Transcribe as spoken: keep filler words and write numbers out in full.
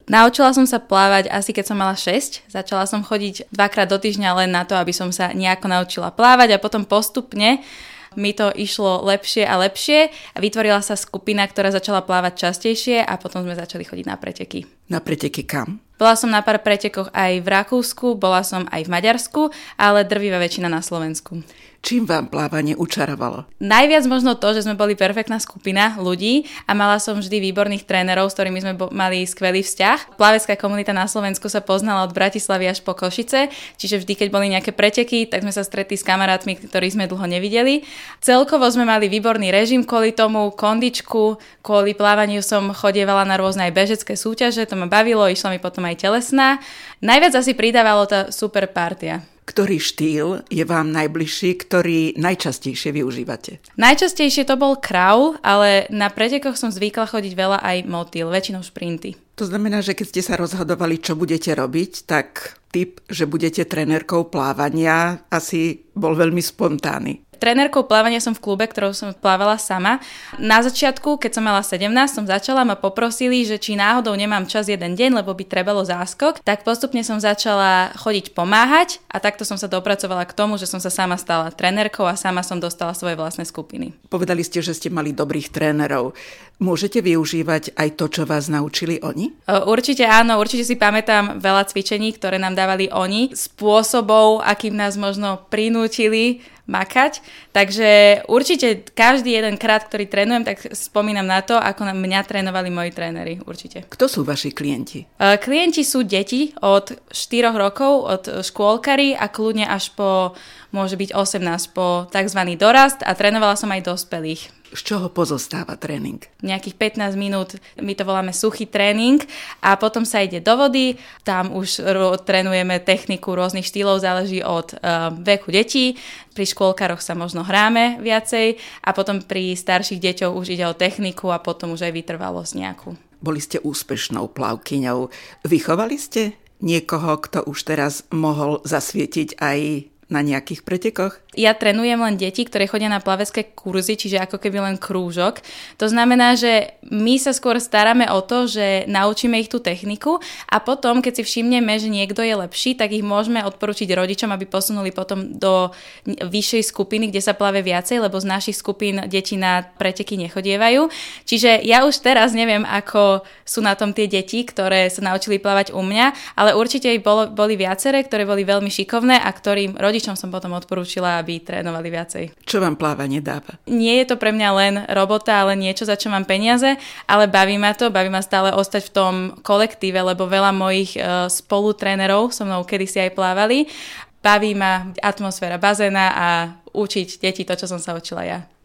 Naučila som sa plávať asi keď som mala šesť. Začala som chodiť dvakrát do týždňa len na to, aby som sa nejako naučila plávať a potom postupne mi to išlo lepšie a lepšie a vytvorila sa skupina, ktorá začala plávať častejšie a potom sme začali chodiť na preteky. Na preteky kam? Bola som na pár pretekoch aj v Rakúsku, bola som aj v Maďarsku, ale drvivá väčšina na Slovensku. Čím vám plávanie učarovalo? Najviac možno to, že sme boli perfektná skupina ľudí a mala som vždy výborných trénerov, s ktorými sme bo- mali skvelý vzťah. Plavecká komunita na Slovensku sa poznala od Bratislavy až po Košice, čiže vždy, keď boli nejaké preteky, tak sme sa stretli s kamarátmi, ktorých sme dlho nevideli. Celkovo sme mali výborný režim kvôli tomu, kondičku, kvôli plávaniu som chodievala na rôzne aj bežecké súťaže, to ma bavilo, išla mi potom aj telesná. Najviac asi pridávalo tá super partia. Ktorý štýl je vám najbližší, ktorý najčastejšie využívate? Najčastejšie to bol kraul, ale na pretekoch som zvykla chodiť veľa aj motýl, väčšinou šprinty. To znamená, že keď ste sa rozhodovali, čo budete robiť, tak typ, že budete trenérkou plávania, asi bol veľmi spontánny. Trenérkou plávania som v klube, ktorou som plávala sama. Na začiatku, keď som mala sedemnásť, som začala, ma poprosili, že či náhodou nemám čas jeden deň, lebo by trebalo záskok, tak postupne som začala chodiť pomáhať a takto som sa dopracovala k tomu, že som sa sama stala trenérkou a sama som dostala svoje vlastné skupiny. Povedali ste, že ste mali dobrých trénerov. Môžete využívať aj to, čo vás naučili oni? Určite áno, určite si pamätám veľa cvičení, ktoré nám dávali oni, spôsobov, akým nás možno prinútili makať. Takže určite každý jeden krát, ktorý trénujem, tak spomínam na to, ako na mňa trénovali moji tréneri, určite. Kto sú vaši klienti? Klienti sú deti od štyroch rokov, od škôlkary a kľudne až po, môže byť osemnásť, po tzv. Dorast a trénovala som aj dospelých. Z čoho pozostáva tréning? Nejakých pätnásť minút, my to voláme suchý tréning a potom sa ide do vody, tam už ro- trénujeme techniku rôznych štýlov, záleží od uh, veku detí, pri škôlkaroch sa možno hráme viacej a potom pri starších deťoch už ide o techniku a potom už aj vytrvalosť nejakú. Boli ste úspešnou plavkyňou, vychovali ste niekoho, kto už teraz mohol zasvietiť aj na nejakých pretekoch? Ja trénujem len deti, ktoré chodia na plavecké kurzy, čiže ako keby len krúžok. To znamená, že my sa skôr staráme o to, že naučíme ich tú techniku a potom, keď si všimneme, že niekto je lepší, tak ich môžeme odporučiť rodičom, aby posunuli potom do vyššej skupiny, kde sa plave viacej, lebo z našich skupín deti na preteky nechodievajú. Čiže ja už teraz neviem, ako sú na tom tie deti, ktoré sa naučili plávať u mňa, ale určite ich bolo, boli viaceré, ktoré boli veľmi šikovné a ktorým rodičom som potom odporúčila, aby trénovali viacej. Čo vám plávanie dáva? Nie je to pre mňa len robota, ale niečo, za čo mám peniaze, ale baví ma to, baví ma stále ostať v tom kolektíve, lebo veľa mojich uh, spolutrénerov so mnou kedysi aj plávali. Baví ma atmosféra bazéna a učiť deti to, čo som sa učila ja.